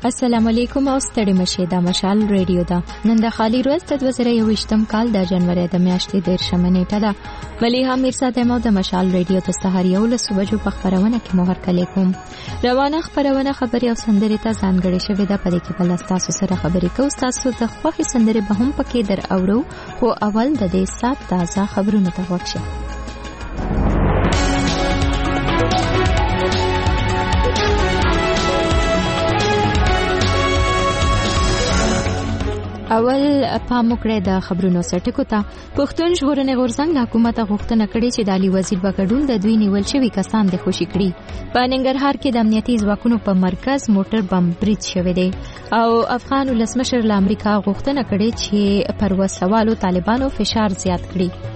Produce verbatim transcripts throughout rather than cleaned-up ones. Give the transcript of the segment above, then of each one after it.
السلام علیکم او ستړي مشه د مشال ریډیو دا نن د خالی ورځ د دوه زره یوویشتم کال د جنوري د میاشتې د شنبه نیټه ده مليها میرزا دمو د مشال ریډیو ته سهار یو له صبح په خبرونه کې مهر کلی کوم روانه خبرونه خبري او سندري ته ځانګړې شوې ده په دې کې بل تاسو سره خبرې کوو تاسو د خوخي سندري به هم پکې در اورو خو اول د دې سات تازه خبرونه ته وښه اول پام وکړه د خبرونو سرټکو ته پښتون ژغورنې غورځنګ حکومت غوښتنه کړې چې د علي وزیر بګډون د دوی نیول شوی کسان د خوشي کړي په ننګرهار کې د امنیتي ځواکونو په مرکز موټر بم برید شوی دی او افغان ولسمشر له امریکا غوښتنه کړې چې پر وسوالو طالبانو فشار زیات کړي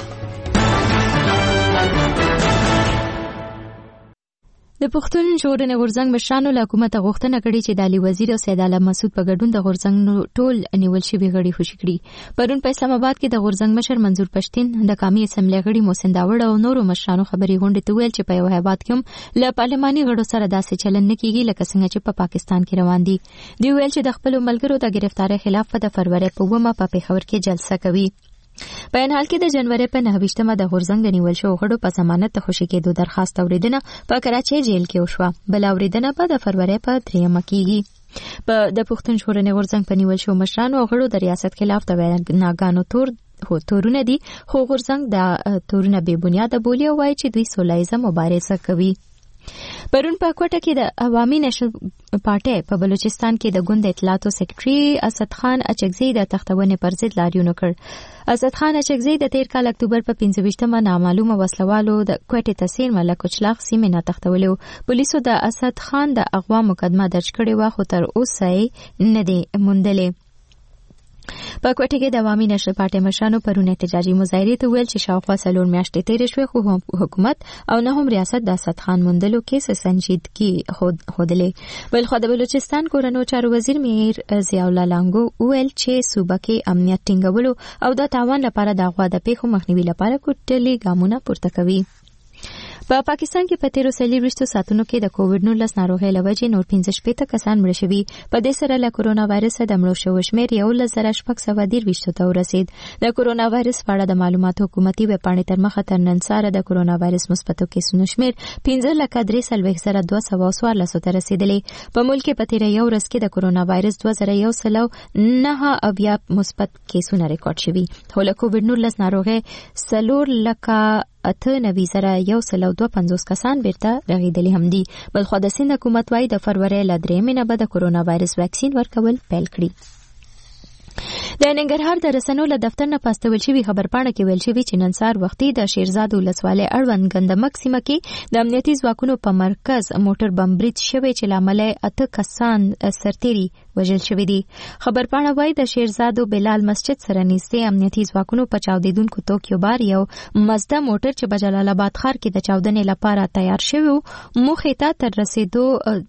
د پښتون ژغورنې غورځنګ مشرانو له حکومت غوښتنه کړې چې د علي وزیر او سید اعلی مسعود په ګډون د غورځنګ ټول نیول شوی غړي خوشي کړي پرون په اسلام آباد کې د غورځنګ مشر منظور پښتين د قومي اسمبلی غړي محسن داوړ او نورو مشرانو خبري غونډه ته ویل چې په یو هیواد کې له پارلماني غړو سره داسې چلن نه کیږي لکه څنګه چې په پا پاکستان کې روان دي دی ویل چې د خپل ملګرو د گرفتاری خلاف د فروری په ومه په پیښور کې جلسه کوي په ان حال کې د جنوري په نهه د غورځنګ د نیول شو غړو په ضمانت ته خوشي کېدو درخواست اوریدنه په کراچۍ جیل کې وشوه بل اوریدنه په د فروری په دریمه کېږي په د پښتون ژغورنې غورځنګ په نیول شو مشرانو غړو د ریاست خلاف د ناګانو تور هو تورونه دي خو غورځنګ د تورونه بے بنیاد بولی او وايي چې دوی سولهیزه مبارزه کوي پرون په کوټه کې د عوامي نشل پارټي په بلوچستان کې د ګوند اطلاعاتو سیکریټري اسد خان اچکزی د تختونې پر ضد لاریون وکړ اسد خان اچکزی د تیر کال اکتوبر په پنځه ویشتمه نامعلومه وسلوالو د کوټې تسیر ملک چلاغ سیمه نه تختولو پولیسو د اسد خان د اغوا مقدمه درج کړې و خو تر اوسه نه دی موندلې په کوټه کې د عوامي نشل پارټي مشرانو پرون احتجاجي مظاهره ته ویل چې شاوخوا څلور میاشتې تیرې شوې خو حکومت او نه هم ریاست د اسد خان موندلو کې سنجیدګي خود خودلې بل خو د بلوچستان کورنو چارو وزیر میر ضیاء الله لانګو ویل چې صوبه کې امنیت ټینګولو او د تاوان لپاره د غوا د پیښو مخنیوي لپاره کوټلي ګامونه پورته کوي په پا پاکستان کې په تیرو څلوېښتو ساعتونو کې د کووډ نولس ناروغۍ له وجې نور پنځه شپېته کسان مړه شوي په دې سره له کورونا وایرس د مړو شوو شمېر یولس زره شپږ سوه دېرش ته ورسېد د کورونا وایرس په اړه د معلوماتو حکومتي ویبپاڼې تر مخه تر نن سهاره د کورونا وایرس مثبتو کیسونو شمېر پنځه لکه درې څلوېښت زره دوه سوه څوارلسو ته رسېدلی په ملک کې په تیره یو ورځ کې د کورونا وایرس دوه زره یو سلو نهه اویا مثبت کیسونه ریکارډ شوي خو له کووډ نولس ناروغۍ څلور لکه اته نوي زره یو سل او دوه پنځوس کسان بیرته رغېدلي هم دي بلخو د سند حکومت وايي د فروری له درېیمې نه به د کورونا وایرس ویکسین ورکول پیل کړي د ننګرهار د رسنیو له دفتر نه پاستول شوی خبرپاڼه کې ویل شوی چې نن سهار وختي د شیرزاد ولسوالۍ اړوند ګندمک سیمه کې د امنیتي ځواکونو په مرکز موټر بم برید شوی چې لامل اته کسان سرتيري وژل شوی دي خبرپاڼه وايي د شیرزاد او بلال مسجد سره نږدې امنیتي ځواکونو په چاودیدونکو توکیو بار یو مزده موټر چې په جلال آباد ښار کې د چاودنې لپاره تیار شوی مخې ته تر رسیدو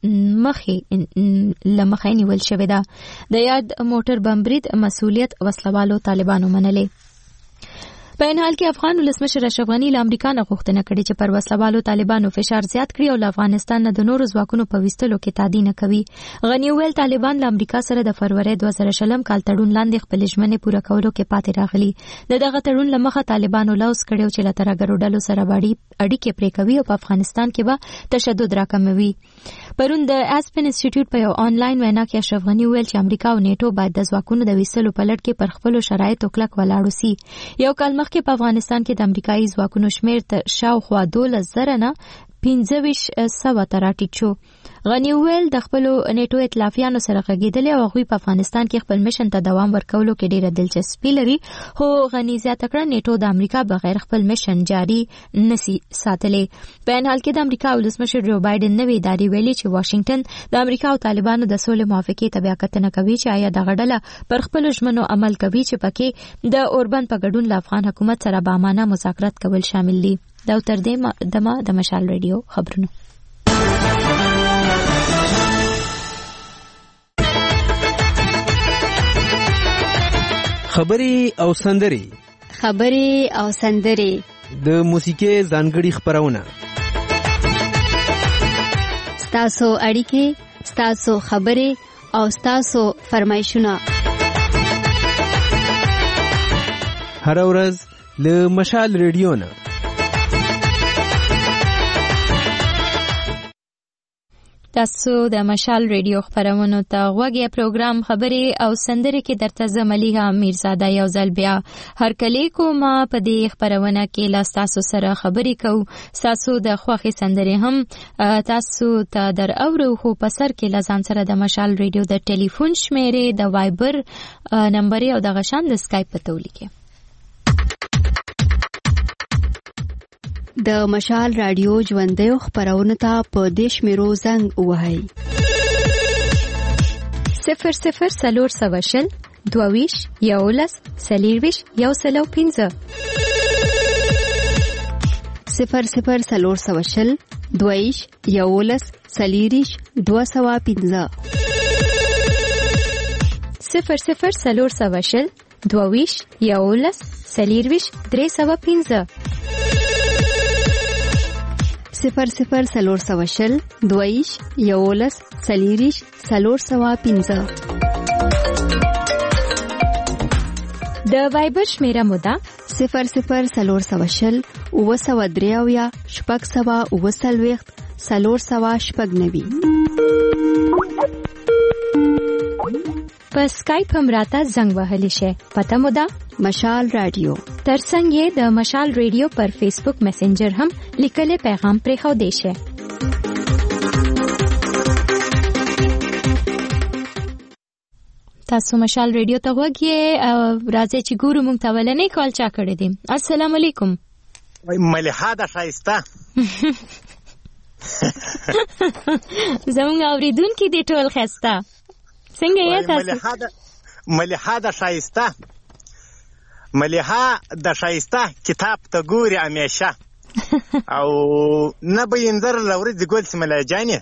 مخې لمخې نیول شوی ده د یاد موټر بم برید مسؤلیت وسلوالو طالبانو منلې په ان حال کې افغان ولسمشر اشرف غنی له امریکا نه غوښتنه کړې چې پر وسلوالو طالبانو فشار زیات کړي او له افغانستان نه د نورو ځواکونو په ویستلو کې تادی نه کوي غنی ویل طالبان له امریکا سره د فروری دوه زره شلم کال تړون لاندې خپل ژمنې پوره کولو کې پاتې راغلي د دغه تړون لمخه طالبانو لوس کړو چې له ترګرو ډلو سره باندې اړیکې پرې کوي او په افغانستان کې به تشدد راکموي پرون د اسپن انسټیټیوټ په یو آنلاین وینا کې اشرف غنی ویل چې امریکا او نیټو باید د ځواکونو د ویستلو په لړ کې پر خپل شرایطو کلک ولاړ شي یو کال مخکې په افغانستان کې د امریکایي ځواکونو شمېر تر شاوخوا دولس زره نه پنځه ویشت سوه ته راټیټ شو غنی ویل د خپلو نیټو ائتلافیانو سره غږېدلې او هغوی په افغانستان کې خپل میشن ته دوام ورکولو کې ډېره دلچسپي لري خو غنی زیاته کړه نیټو د امریکا بغیر خپل میشن جاري نسی ساتلی په ان حال کې د امریکا ولسمشر جو بایدن نوې ادارې ویلي چې واشنگټن د امریکا او طالبانو د سولې موافقې ته بیا کتنه کوي چې آیا دغه ډله پر خپل ژمنو عمل کوي چې پکې د اوربند په ګډون له افغان حکومت سره بامانه مذاکرات کول شامل دي دا تر دې دمه د مشال ریډیو خبرونه خبري او سندري خبري او سندري د موسیقي ځانګړي خبرونه ستاسو اړیکې ستاسو خبري او ستاسو فرمایشونه هر ورځ له مشال ریډیو نه تاسو د مشال ریډیو خبرونو ته غوږی پروګرام خبرې او سندرې کې درته زملیها میرزاده یو ځل بیا هر کلی کومه په دې خبرونه کې لا تاسو سره خبرې کوو. تاسو د خوښي سندرې هم تاسو ته در اورو خو په سر کې لزان سره د مشال ریډیو د ټلیفون شمیرې د وایبر نمبر او د غشان د سکایپ په تولیکه د مشال رادیو ژوندۍ خبرونه ته په دیش میرو زنګ وهاي صفر صفر سلور سواشل دوویش یولس سلیرویش یو سلو پینزه صفر صفر سلور سواشل دوویش یولس سلیریش دو سوا پینزه صفر صفر سلور سواشل دوویش یولس سلیرویش درې سوا پینزه صفر صفر سلور سواشل دویش یولس سلیریش سلور سوا پینزه د وایبر شمیره مودا صفر صفر سلور سواشل اوه سوا دریاویا شپږ سوا اوه سلویخت سلور سوا شپږ نوي په سکایپ هم راته زنګ وهلی شي. پته مو ده مشال رادیو ترڅنګ یې د مشال ریډیو پر فیسبوک میسنجر هم لیکلې پیغام پرې خو دی شي. تاسو مشال ریډیو ته وګورئ راځي چې ګورو مونږ ته ولنې کال چا کړی دی. السلام علیکم. مليحه د شایسته زموږ اوریدونکو دي ټول خسته. څنګه یې تاسو؟ مليحه د شایسته مليحه د شایسته کتاب ته ګوري همیشه او نه به انذر لوري د ګل سملا جاني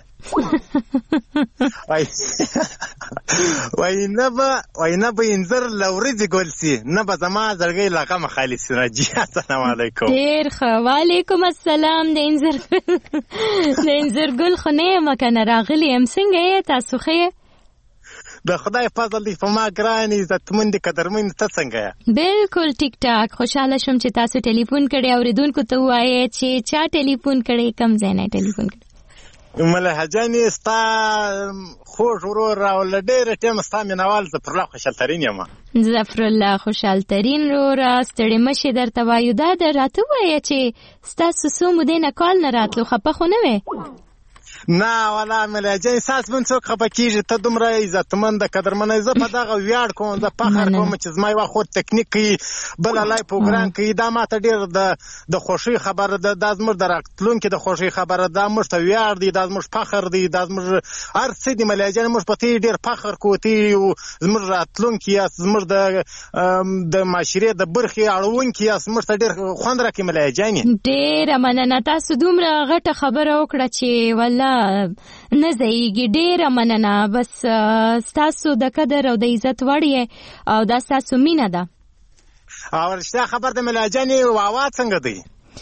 وای وای نه به وای نه به انذر لوري د ګل سي نه به زما زړګي لقم خالص راجي. السلام علیکم. ډیر ښه. وعلیکم السلام. د انذر د انذر ګل خو نه مکنه راغلی ام. څنګه یې تاسو خې؟ د خدای فضل دی په ما ګران عزتمن قدرمن ته څنګه یا؟ بالکل ټیک ټاک. خوشاله شوم چې تاسو ټلیفون کړی او ریدونکو ته وایي چې چا ټلیفون کړی کم ځای نه ټلیفون کړی. مليحه جانې ستا خوږ ورور راوله ډېر ټیم ستا مینوال ظفر الله خوشحال ترین یم. ظفر الله خوشحال ترین وروره ستړي مشي درته وایو. دا د راته وایه چې ستاسو څو مودې نه کال نه راتلو خفه خو نه وې؟ نه والا مليحه جانې ساس من څوک خفه کېږي. ته دومره عزتمن د قدرمنه زه په دغه ویاړ کوم زه فخر کوم چې زما یوه خور تکنیک کوي بل لای پروګرام کوي. دا ماته ډېر د د خوښۍ خبره ده. دا زموږ د راتلونکي د خوښۍ خبره ده. موږ ته ویاړ دی. دا زموږ فخر دی. دا زموږ هر څه دی مليحه جانې. موږ په ته ډېر فخر کوو. ته زموږ راتلونکي یاست. زموږ د د معاشرې د برخې اړونکي یاست. موږ ته ډېر خوند راکوي مليحه جانې. ډېره مننه. تاسو دومره غټه خبره وکړه چې والله نه ځایږي. ډېره مننه. بس ستاسو د قدر او د عزت وړ یې او دا ستاسو مینه ده. او رښتیا خبر د مليحه جانې واوا څنګه دی؟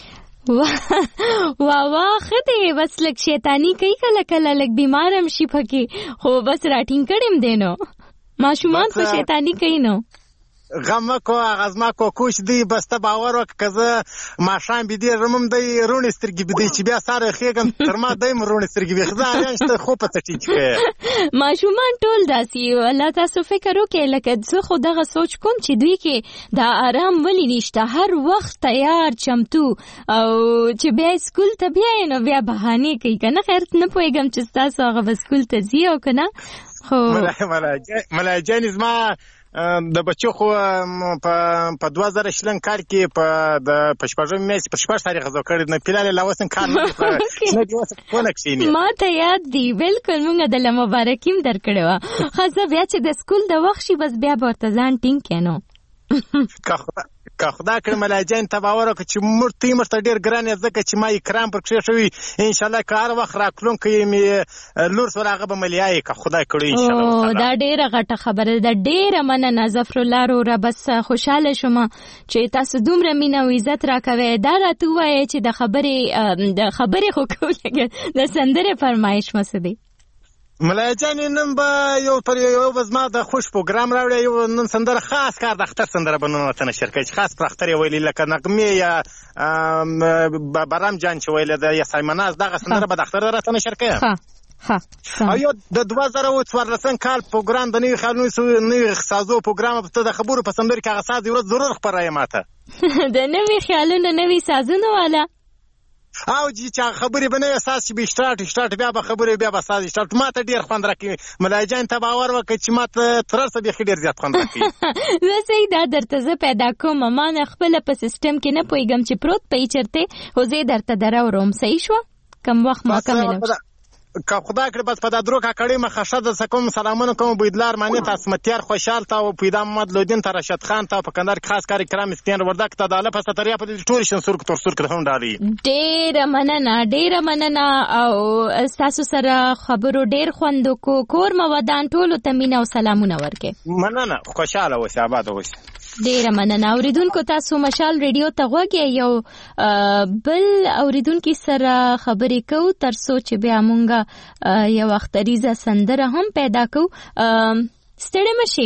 واوا ښه دی. بس لږ شیطاني کوي کله کله لږ بیمار هم شي پکې خو بس راټینګ کړی دی. نو ماشومان خو شیطاني کوي. نو غم کو غزما کو کوش دی. بس ته باور وکړه که زه ماښام بيدې رمم دی روڼې سترګې بيدې چې بیا ساره خېږم تر ما دیم روڼې سترګې بي خزه اړین شته خو په ټیټ کې ماشومان ټول داسې. الله تاسو فکر وکړئ لکه زه خو دغه سوچ کوم چې دوی کې دا آرام ولې نشته. هر وخت تیار چمتو او چې بیا سکول ته بیاي نو بیا بهانې کوي که نه. خیر نه پوهېږم چې ستاسو هغه به سکول ته ځي او که نه. خو مليحه جانې زما د بچو خو په دوه زره شلم کال کې په د په شپږمې میاشتې په شپږ تاریخ زه کړی نه پیلالې لا اوس کار نه دی اوس کونه کښېني. ما ته یاد دی. بالکل مونږ د له مبارکي هم درکړې وه. ښه زه بیا چې د سکول د وخت شي بس بیا به ورته ځان ټینګ کړې. نو که خدا کړي مليحه جانې ته باور وکړه چې موږ ته موږ ته ډېر ګران یې ځکه چې ما اکرام پر کښې شوي. انشاءالله که هر وخت راتلونکی مې لور سره هغه به مليحه یې که خدای کړي انشاءالله. دا ډېره غټه خبره ده. ډېره مننه ظفر الله وروره. بس خوشحاله شوم چې تاسو دومره مینه او عزت راکوئ. دا راته ووایئ چې د خبرې د خبرې خو کوو د سندرې فرمایش مو څه دی؟ ملای جانې نن به یو پر یو به زما د خوش پروګرام راوړی یو نن سندره خاص کار د اختر سندره به نن ورته نشر کوي چې خاص پر اختر یې ویلي لکه نغمې یا برام جان چې ویله ده یا سایمناز دغه سندره به د اختر راته نشر کوي او یو د دوه زره او څوارلسم کال پروګرام د نوي خیالونو نوي سازو پروګرام ته د خبرو په سندرو کې هغه ساز یو ورځ ضرور خپروي ماته د نوي خیالونو نوي سازونه والا او چې خبرې به نه اساس چې به اشتراټ اشتراټ بیا به خبرې بیا به ساز اشتراټ ماته ډېر خوند راکوي ملای جان ته باور وکړه چې ماته تر اوسه بیخي ډېر زیات خوند راکوي زه صحیح دا درته زه پیدا کوم ما نه خپله په سیسټم کې نه پوهېږم چې پروت په یې چرته خو زه یې درته دراوړم صحیح شوه کم وخت موقع میلو که خدا کړي بس په دا درو کاکړۍ مخه ښه درڅه کوم سلامونه کوم بویدلار معنی ته اسمتیار خوشحال ته او پیدا محمد لودین ته رشد خان ته په کندهار کې خاص کار کرام اسکین وردک ته د اله په ستریا په دې ټول شنسور تر سور کې هم ډالي ډېره مننه ډېره مننه او ستاسو سره خبرو ډېر خوند وکړو کور مو ودان ټولو ته مینه او سلامونه ورکړې مننه خوشحاله اوسئ آباد اوسئ ډېره مننه اوریدونکو تاسو مشال ریډیو ته غوږ یو بل اوریدونکي سره خبرې کوو تر څو چې بیا مونږ یو اختریزه سندره هم پیدا کوو ستړی مشي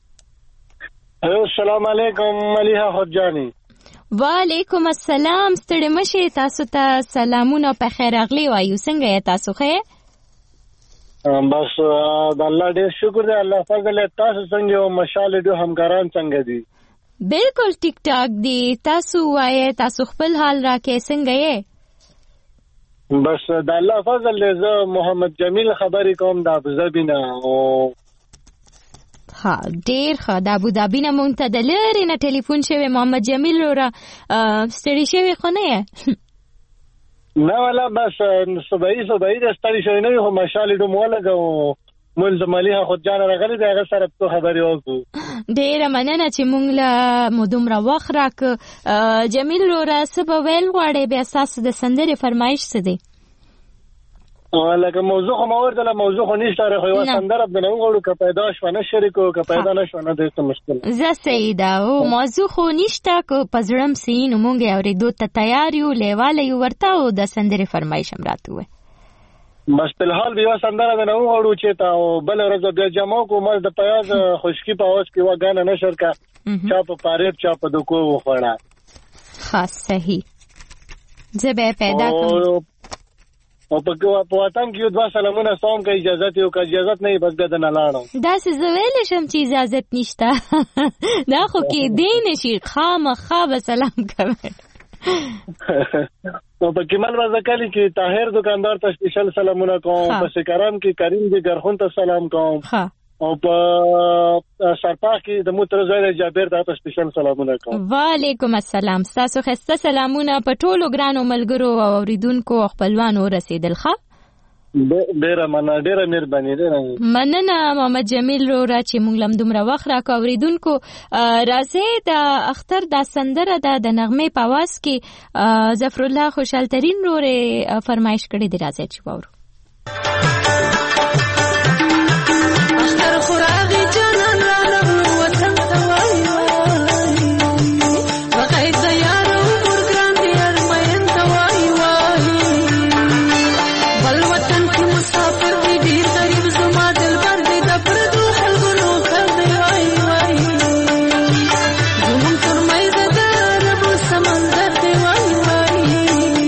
السلام علیکم ملیحه خودجانی وعلیکم السلام ستړی مشي تاسو ته سلامونه په خیر اغلی وایو څنګه یې تاسو ښه بس د الله ډېر شکر دی الله فضل تاسو څنګه او مشال ډېر همکاران څنګه دي بالکل ټیک ټاک دی تاسو وایي تاسو خپل حال راکې څنګه یې بس د الله فضل دی زه محمد جمیل خبرې کوم د ابوظبي نه او ها ډېر ښه د ابوظبي نه مونږ ته د لرې نه ټلیفون شوی محمد جمیل وروره ستړي شوی خو نه یې نه والا بس صبحی صبحی د ستړي شوی نه خو مشال ډوم ولګو مول زمالیه خود جان راغلی دا هغه سره په خبرې وکړو ډېره مننه چې مونږ له مو دومره وخت راک جمیل وروره څه به ویل غواړې بیا ستاسو د سندرې فرمایش څه دی لکه موضوع خو ما ورته موضوع خو نشته خو یوه سندره به نه وغواړو که پیدا شوه نه شریکو که پیدا نه شوه نه ډېر څه مشکل زه صحیح ده او موضوع خو نشته که په زړه م څه نو مونږ یې اورېدو ته تیار یو لیواله یو ورته او د سندرې فرمایش هم راته ووایه بس په الحال بیا سندره به نه وغواړو چې ته او بله ورځ بیا جمع کړو ماز د پیاز خشکي په اواز کې یوه ګانه نشر که چا په پاریب چا په دکو وخوړه ښه صحیح زه به یې پیدا کړم او په وطن کې یو دوه سلامونه سوم که اجازت یو که اجازت نه بس بیا دنه لاړم داسې زه ویلی شم چې اجازت نشته دا خو کېدی نه شي خامخا به سلام کوئ او په کمال بازکلی کې طاهر دکاندار ته سپیشل سلامونه کوم په سکرام کې کریم دی ګرخون ته سلام کوم او په سرپاخ کې د موتر زوی جابر ته سپیشل سلامونه کوم وعلیکم السلام تاسو خسته سلامونه په ټولو ګرانو ملګرو او اوریدونکو او خپلوانو رسیدل ښه ډېره مننه ډېره مهرباني ډېره مننه محمد جمیل وروره چې موږ لم دومره وخت راکړو اوریدونکو راځئ د اختر دا سندره ده د نغمې په اواز کې ظفرالله خوشحال ترین وروره فرمایش کړې دی راځئ چې واورو اختر خوراغي جانان رانه وطن ته وایي وغید د یارو مورګران دی ارمین ته وایي بل وطن کې مسافر دی ډېر غریب زما دلبر دی د پردو خلکو نوکر دی وایي وایي زمونږ تر میزه د عربو سمندر دی وایي وایي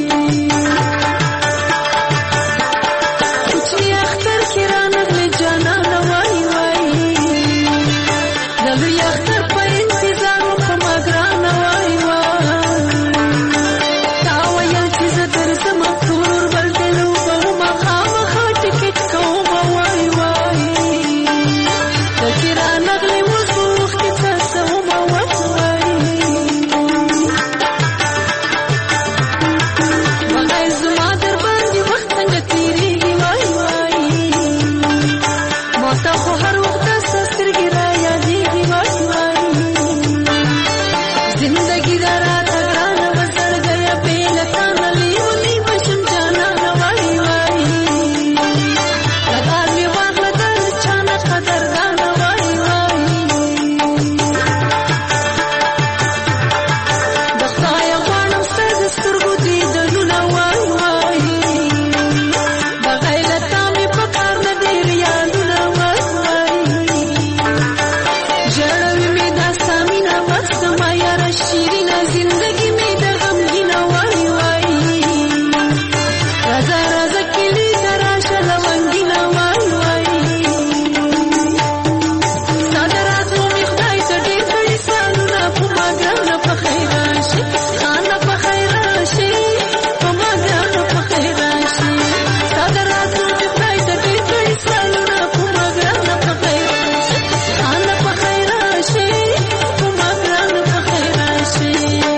کوچني اختر کې رانغلې جانانه وایي وایي د لوی اختر په انتظار وکړم ګرانه وایي وایي تا ویل چې زه درځم ټول بل دی لوبه خامخا ټکټ کوم وایي وایي ته چې رانغلې اوس به وخت کې څه کوم وایي زما در باندې وخت څنګه تېرېږي وایي وایي ما ته خو هر وخت داسې سترګې را یادېږي وایي وایي زندګي ده راته ګرانه وزرګیه بې له تا نه لیونی به شم جانانه وایي وایي لږال مې واخله د چا نه قدردانه وایي وایي د خدایه غواړم ستا د سترګو دیدنونه وایي وایي بغیر له تا مې په کار نه دی زندگی می د غمگین وای وای رازا رازا کلی تراشه لونگین وای وای صادراتو می خدای ته ډیر کړي سالونه په ما ګرانه په خیر راشي خانه په خیر راشي په ما ګرانه په خیر راشي صادراتو می خدای ته ډیر کړي سالونه په ما ګرانه په خیر راشي خانه په خیر راشي په ما ګرانه په خیر راشي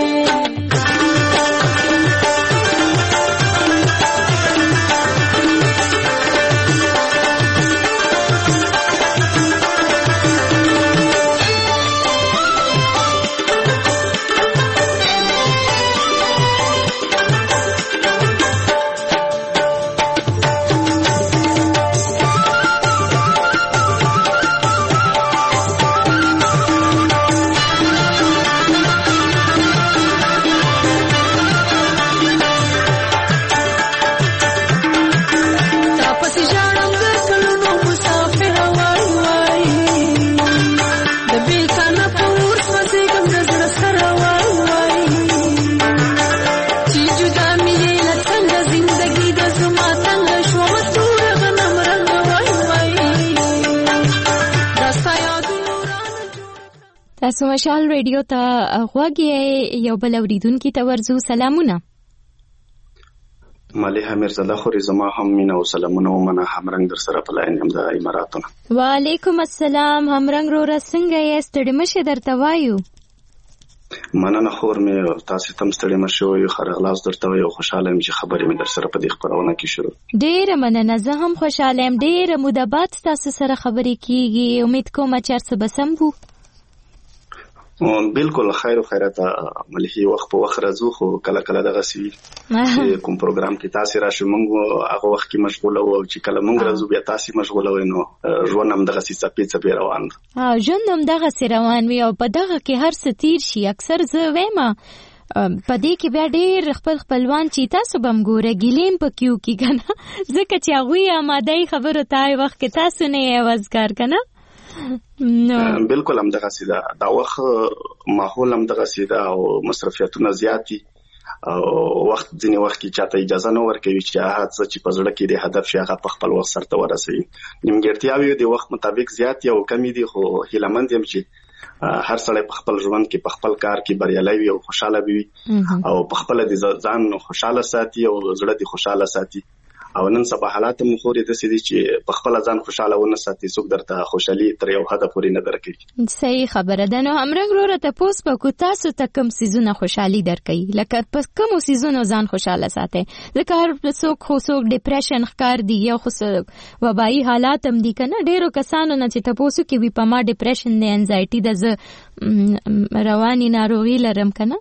تاپسی جانم گسلونو مسافر وای وای د بیلتانه په ور سوځېږم د زړه سره وای وای چې جدا مې یې له څنګه زندګي د زما تنګه شومه توره غنم رنګه وای وای دا ستا یادونو رانه جوړه تاسو مشال ریډیو ته غوږ یې یو بل اوریدونکي ته ورځو سلامونه. مالها میرزاده خوري زما هم مینا او سلامونه ومنه همرنګ در سره په لاین هم د اماراتونه. وعلیکم السلام همرنګ رورا څنګه یې ستړي مشه درته وایو. مننه خور مې تاسو تم ستړي مشه یو خرغلاس درته یو خوشاله مې چې خبرې مې در سره په دې خبرونه کې شروع. ډیره مننه زه هم خوشاله یم ډیره موده بعد تاسو سره خبرې کیږي امید کوم چې هر څه به سم وو. بالکل خیر او خیرات ملهي وخت په وخت راځو خو کله کله دغه سی چې کوم پروګرام کې تاسو راشي مونږ هغه وخت کې مشغوله وو چې کله مونږ راځو بیا تاسو مشغوله وینو ژوند هم دغه سی څپې څپې روان دی. ها ژوند هم دغه سی روان وي او په دغه کې هر څه تیر شي اکثر زه وایم په دې کې بیا ډېر خپل خپلوان چې تاسو بم ګوره ګیلیم په کیو کې کنه ځکه چې هغه آماده خبرو ته وخت کې تاسو نه وزګار کنه نو بالکل هم دغه سیده دا وخت ماحول هم دغه سیده او مصرفیاتونه زیاتی او وخت ځینې وخت کې چاته اجازه نه ورکوي چې هغه څه چې په زړه کې د هدف شي هغه په خپل وخت سره ورسوي. نیمګړتیاوې د وخت مطابق زیات او کمی دي خو هیلهمند یم چې هر سړی په خپل ژوند کې په خپل کار کې بریالی وي او خوشاله وي او په خپل د ځان خوشاله ساتي او زړه دې خوشاله ساتي. او نن سبا حالات هم خوري د سې دي چې په خپل ځان خوشاله ونه ساتي څوک درته خوشحالي تر یو حد پورې نه درکوي. صحیح خبره ده. نو همرنګ وروره تاسو په کو تاسو ته کوم سيزونه خوشحالي درکوي لکه په کوم سيزونو ځان خوشاله ساتي ځکه هر څوک خو څوک ډیپریشن ښکار دی یا خو وبایي حالات هم دي کنه ډیرو کسانو نه چې تاسو کې وي په ما ډیپریشن نه انزایټي د رواني ناروغي لرم کنه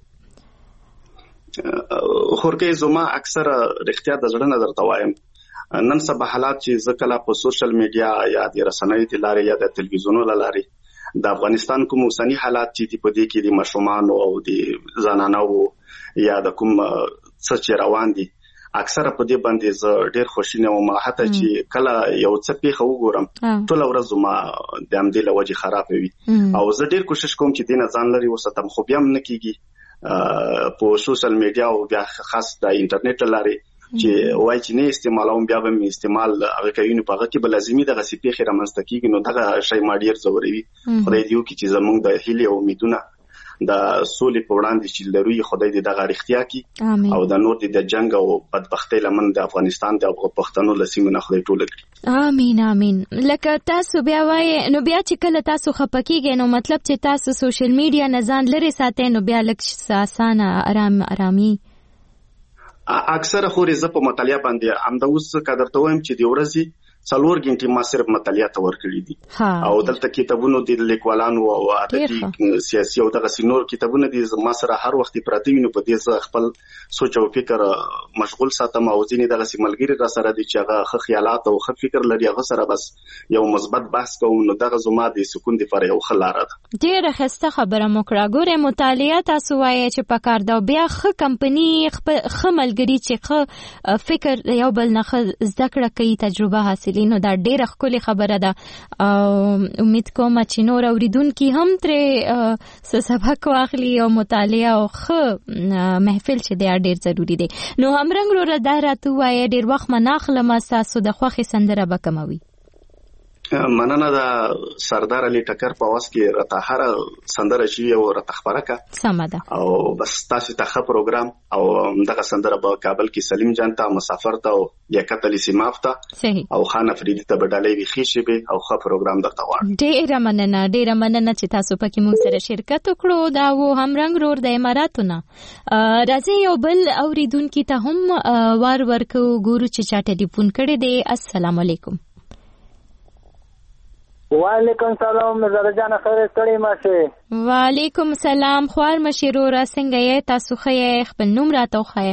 خورګي زما اکثر رښتیا د زړه نظر توایم نن سبا حالات چې ځکه په سوشل میډیا یا د رسنۍ د لارې یا د تلویزیونو لارې د افغانستان کوم اوسنی حالات چې په دې کې د مشرومان او د زنانو یا د کوم څه چې روان دي اکثر په دې باندې زه ډېر خوشاله وم حتی چې کله یو څه پیښه وګورم ټول ورځ ما د همدې لوجه خراب وي او زه ډېر کوشش کوم چې دینه ځان لري وساتم خو بیا هم نه کیږي په سوشل میډیا او بیا خاص د انټرنیټ لارې چې وای چې نه استعمالوم بیا به می استعمال هغه کوي په هغه کې به لازمي د غسیپې خیر رامنځته کیږي نو دغه شی ما ډیر زوري خدای دې وکړي چې زمونږ د هیلې او امیدونه د سولې په وړاندې چې لروي خدای دې دغه اړتیا کی او د نور دې د جنگ او بدبختۍ لمن د افغانستان د پښتنو لسیمونه خدای ټول کړي. امين امين. لکه تاسو بیا وای نو بیا چې کله تاسو خپکیږئ نو مطلب چې تاسو سوشل میډیا نه ځان لري ساتئ نو بیا لکه اسانه آرام آرامي اکثر خوري زه په مطالعه باندې امدا اوس قدر ته وایم چې د ورځې څلور غنټې ما صرف مطالعه ته ورکړې دي او دلته کتابونو د لیکوالانو او ادبي سیاسي او دغه سينور کتابونه دي ما سره هر وخت پراته ویني په دې خپل سوچ او فکر مشغول ساتم او ځینې دغه سیملګری را سره دي چې هغه ښه خیالات او ښه فکر لري هغه سره بس یو مثبت بحث کوم نو دغه زما د سکون لپاره یو خلاره ده. ډیره ښه خبره مو کړه. ګوره مطالعه تاسو وایي چې پکار دا بیا ښه کمپنی ښه ملګری چې ښه فکر یو بل نه زده کړه کوي تجربه حاصل واخلي نو دا ډېره ښکلې خبره ده او امید کوم چې نور اوریدونکي هم ترې څه سبق واخلي او مطالعه او ښه محفل چې دی ډېر ضروري دی. نو همرنګ وروره دا راته ووایه ډېر وخت مه ناخلم ستاسو د خوښې سندره به کومه وي؟ مننه ده سردار علي ټکر په واس کې راته هره سندره شي او راته خبره کا سمه ده او بس تاسو ته ښه پروګرام او دغه سندره په کابل کې سلیم جان ته مسافر ته او لیاقت علي سیماف ته او خان افریدي ته بدلې وی خېشي به او ښه پروګرام درته غواړم. ډېر مننه ډېر مننه چې تاسو پکې موږ سره شرکت وکړو. دا و همرنګ رور د اماراتونه راځي یو بل اوریدونکي ته هم وار ورکو ګورو چې چا ټلیفون کړی دی. السلام علیکم. وعلیکم سلام زړه جان خیر ستړي ماشه. وعلیکم سلام خوار مشیرو را څنګه یې تاسو خې خپل نوم راته وخی؟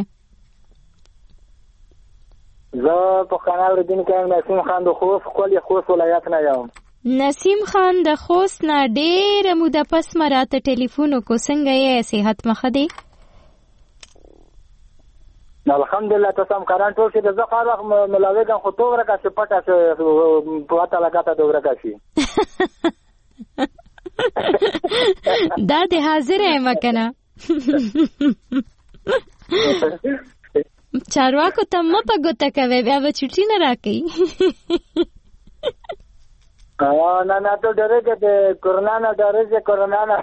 زه په خاناور دین کې نسیم خان د خوست خپل خوست ولایت نه یم. نسیم خان د خوست نه ډېر موده پس مراته ټلیفون کو څنګه یې صحت مخه دی؟ الحمدلله تاسو هم کاران ټول چې د زخار وخت ملاویګم خو تو ورکا چې پټه چې پواته لګاته د ورکا شي دا د حاضر یم کنه چارواکو ته مه په ګوته کوي بیا به چټي نه راکړي. نه نه ته ډېرې د کورونا نه ډېرې کورونا نه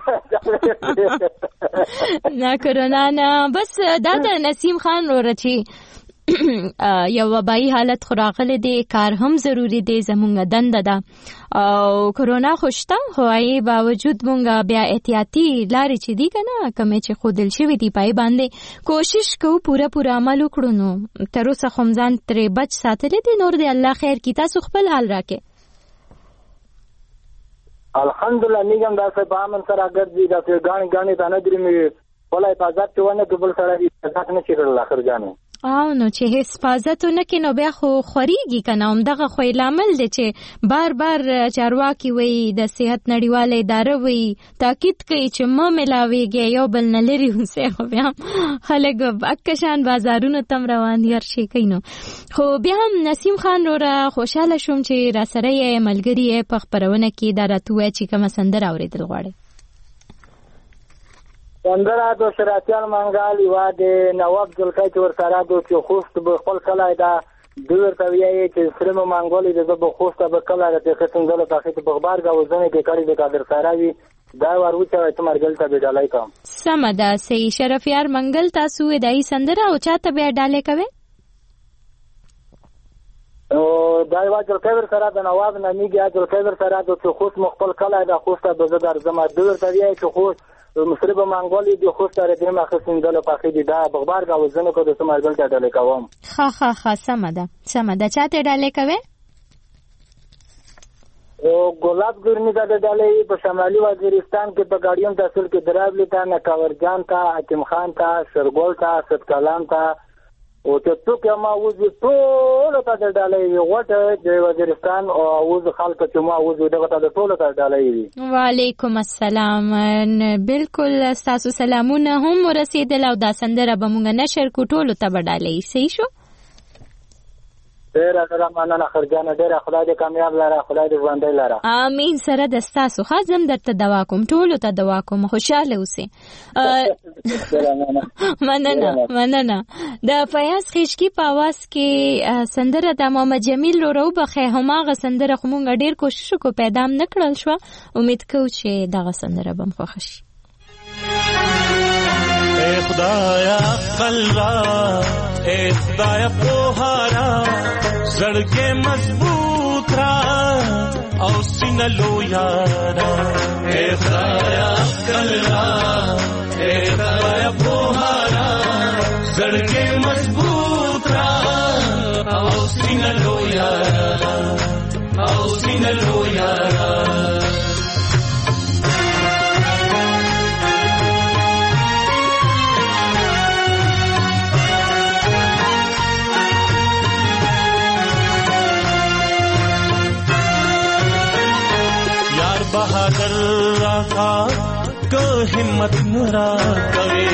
نه کورونا نه بس دا د نسیم خان وروره چې یو وبایي حالت خو راغلی دی کار هم ضروري دی زمونږ دنده ده او کورونا خو شته خو هغې باوجود مونږ بیا احتیاطي لارې چې دي که نه کومې چې ښودل شوي دي په هغې باندې کوشش کوو پوره پوره عمل وکړو. نو تر اوسه خو هم ځان ترې بچ ساتلی دی. نور دی الله خیر کړي. تاسو خپل حال راکړئ. الحمدلله نیګم دا څه په امن سره ګرځي دا څه ګاڼې ګاڼې ته نه درېمي ولا حفاظت چې ونه کړي بل سره حفاظت نه شي کړلی آخر جانې او نو چې هیڅ حفاظت ونه کړي نو بیا خو خورېږي که نه همدغه خو یې لامل دی چې بار بار چارواکي وایي د صحت نړیواله اداره وایي تاکید کوي چې مه میلاویږئ یو بل نه لرې اوسئ خو بیا هم خلک اکه شان بازارونو ته هم روان دي هر شی کوي. نو خو بیا هم نسیم خان وروره خوشحاله شوم چې راسره یې ملګري یې په خپرونه کې دا راته ووایه چې کومه سندره اورېدل غواړئ؟ سندره د شراتیان منګال یوه د نواب ذوالکای چې ورسره د چې خوست به خپل کلی ده دوی ورته وایي چې سرمو منګولې د زه به خوسته به کله د قسم ځله پخې ته په غبرګه وزنې کې کړي د قادر سره وي دا ور وچوئ ته مرګل ته به ډالۍ کوم. سمه ده صحیح. شرفیار منګل تاسو ودایي سندره او چاته بیا ډالۍ کوئ؟ او دا یوه ذوالکای ورسره د نواب نه میږي ذوالکای ورسره د چې خوست مو خپل کلی ده خوسته به زه درځم دوی ورته وایي چې خوست مصرب منګولې د خوست سره درېم اخیستن دله پخې دي دا بغبار غوځنه کو د سمارګل ته ډالۍ کوم. ښه ښه ښه سمه ده سمه ده. چاته ډالۍ کوئ؟ او ګلاب ګورني ته ډالۍ په شمالي وزیرستان کې په ګاډیوم تحصیل کې درابلی ته نکاورجان ته حکیم خان ته شرګول ته سید کلام ته او ته څوک ما وځي ټول ته ډالۍ غوټه د وزیرستان او اوس خلک چې ما وځي دغه ته ټول ته ډالۍ وي. وعلیکم السلام. بالکل تاسو سلامونه هم ورسېدل او دا سندره به مونږ نشر کو ټول ته به ډالۍ. صحیح شو. ډېره ډېره مننه خرجانه ډېره خدای دې کامیاب لره خدای دې ژوندی لره. امین. سره د ستاسو ښه زم درته دعا کوم ټولو ته دعا کوم خوشحاله اوسئ. مننه مننه. د فیاض خشکی په اواز کې سندره د محمد جمیل ورو بخې هماغه سندره خو مونږ ډېر کوشش وکړو پیدا هم نه کړل شوه. امید کوو چې دغه سندره به م خوښه شي. ای خدایا عقل را ای خدایا پوها را زړګې مضبوط را او سینه لویا را ای خدایا عقل را ای خدایا پوها را زړګې مضبوط را او سینه لویا را او سینه لویا را बहादुर राखा को हिम्मत नरा करे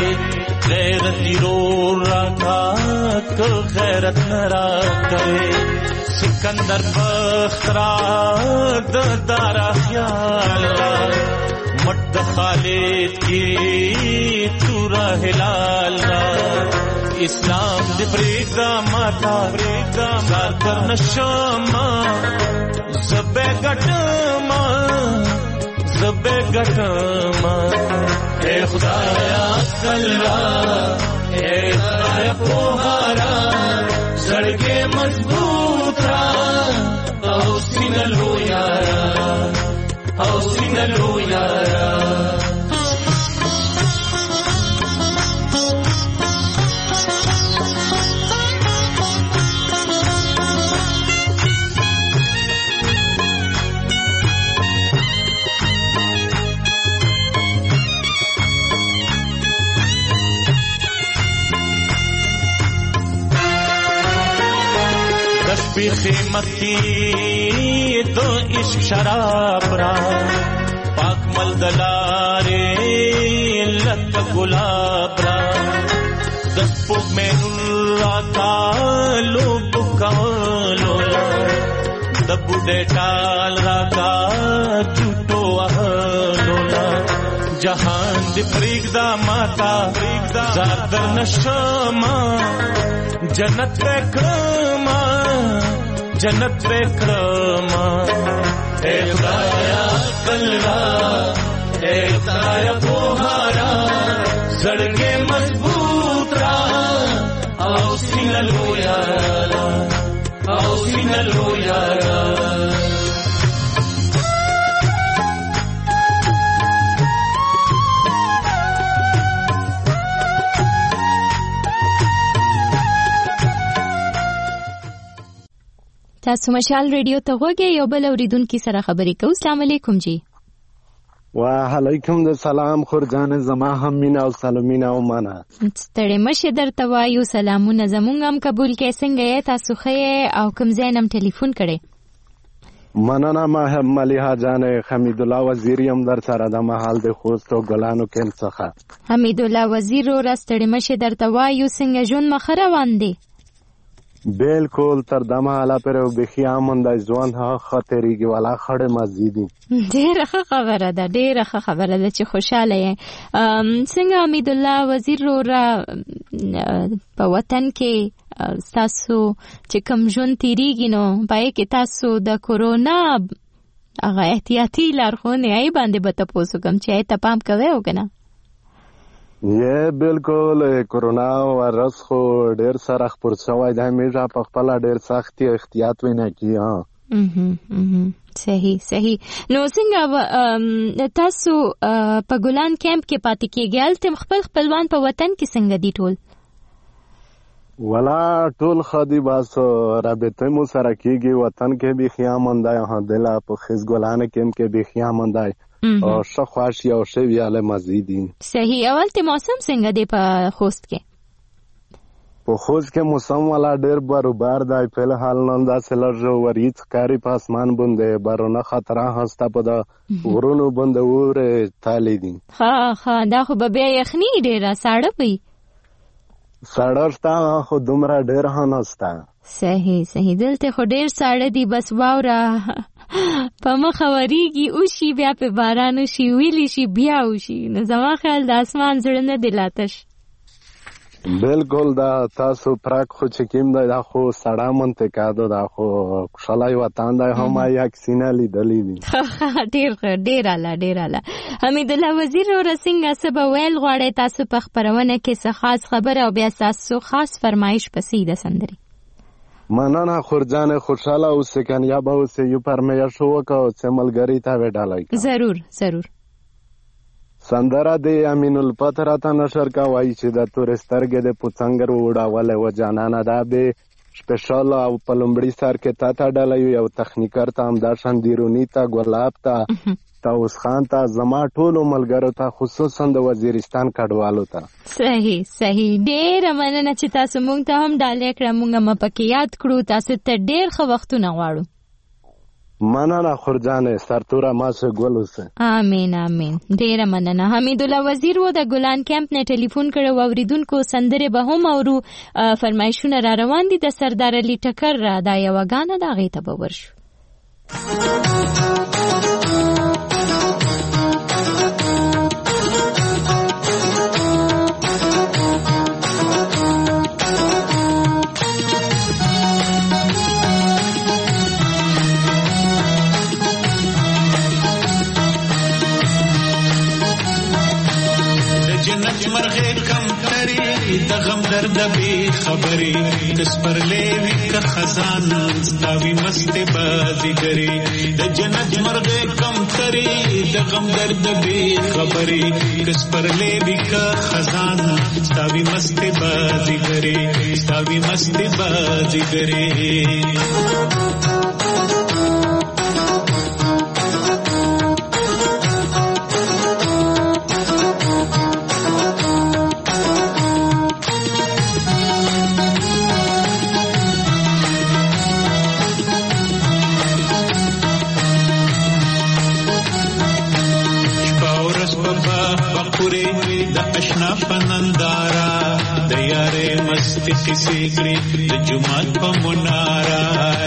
गैरती रो राखा को गैरत नरा करे सुख سکندر بخرا د دارا خیال مټ د خالد کی تورا هلال اسلام د پریدا ماتا پریدا ساتر نشما زبه غټما زبه غټما اے خدایا کلرا اے خدایا پوهارا زړګي مضبوط را او سینلو یارا او سینلو یارا خیمتی دو عشق شراب را پاک مل دلارے لت گلاب را دسپو میں نورا کالو بکالو دبو دے ٹال را کا جھوٹو اہلولا جہان دی پریگدا ماتا زادر نشما جنت وکرما جنت وکرما اے خدایا کلرا اے خدایا پوهارا زړګي مضبوط را او سینلو یارا او سینلو یارا تاسو مشال ریډیو ته غوږی یو بل اوریدونکو سره خبرې کوو. السلام علیکم جی. وعلیکم السلام خورجان زما هم مینا او سلامونه او معنا ستړي مشه درته وایو سلامونه زمونږ هم قبول کې څنګه یې تاسو خې او کوم ځای نم ټلیفون کړي مننه ما مليحه جان حمید الله وزیر هم در سره د محل د خوست او ګلانو کم څخه. حمید الله وزیر را ستړي مشه درته وایو څنګه جون مخره واندې بالکل تر دمه حالا پر بخیا مندای ځوان ها خاطرېږي والا خړې مزيدي ډېره ښه خبره ده ډېره ښه خبره ده چې خوشاله یې. څنګه حمید الله وزیر را په وطن کې تاسو چې کوم ژوند تیریږي نو پای کې تاسو د کورونا هغه احتیاطي لارښوونې ای باندې به تاسو کوم چې ته پام کوئ او کنه یې بالکل کورونا وایرس خو ډېر سره خپور شوی دی همیشه په خپل ډېر سختي احتیاط ونه کی ها صحیح صحیح. نو څنګه تاسو په ګلان کیمپ کې پاتې کېږئ تم خپل خپلوان په وطن کې څنګه دي ټول ولا ټول خدي باس رابطه مو سره کېږي وطن کې به خیامندای ها دلا په خز ګلان کیمپ کې به خیامندای او شخواش یا شویاله مزیدین. صحیح. اول ته موسم څنګه دی په خوست کې؟ په خوست کې موسم والا ډېر برابر دی په حال نن دا سلر وریت کاری په اسمان باندې بارونه خطر هسته په دا ورونو باندې وره تالي دي. ها ها دا خو به بیا یخنی ډېر ساړه پي ساړه شته خو دومره ډېر هنسته. صحیح صحیح. دلته خو ډېر ساړه دي بس واوره په مخه وریږي او شي بیا په باران شي ویلی شي بیا وشي نو زما خیال د اسمان زړه نه دلاتش. بالکل دا تاسو پراک خو چې کیم دا خو سړه منطقه ده دا خو خوشاله وطن دی هم یک سینه لیدلې دي. ډېر ډېر اعلی ډېر اعلی. حمید الله وزیر او رسنګ سبا ویل غواړي تاسو په خبرونه کې څه خاص خبره او بیا تاسو خاص فرمایش پسې ده سندري. مننه خورجان خوشاله اوسه کنیا به اوسه یو پرمیا شو کو چې ملګری ته وډالای. ضرور ضرور. سندره د امین الفتح ته نشر کا وای چې د تورسترګې د پڅنګر وډاوله و جانانه دا به سپیشل او پلمبړی سر کې تا ته ډالای یو تخنیکر ته هم دا شاندیرونی ته ګلاب ته تاوس خان ته زما ټول ملګرو ته خصوصا د وزیرستان کډوالو ته. صحیح صحیح. ډېر مننه چې تاسو مونږ ته هم ډالې کړه مونږ م پکې یاد کړو تاسو ته ډېر ښه وختونه غواړو. مننه خورجانې سرتوره ماشه ګل اوسه. امين امين. ډیره مننه. حمید الله وزیر و د ګلان کیمپ نه ټلیفون کړو. اوریدونکو سندره به هم اورو. فرمایشونه را روان دي. د سردار علي ټکر دا یو غانه دا غي ته به ورشو. مرغه کم تری د غم درد به خبري کس پر لوي که خزان ستاوي مست بازیګري د جنت مرغه کم تری د غم درد به خبري کس پر لوي که خزان ستاوي مست بازیګري ستاوي مست بازیګري. اشنا پنندارا د یارې مستی کیسې کړې د جمعات په منارا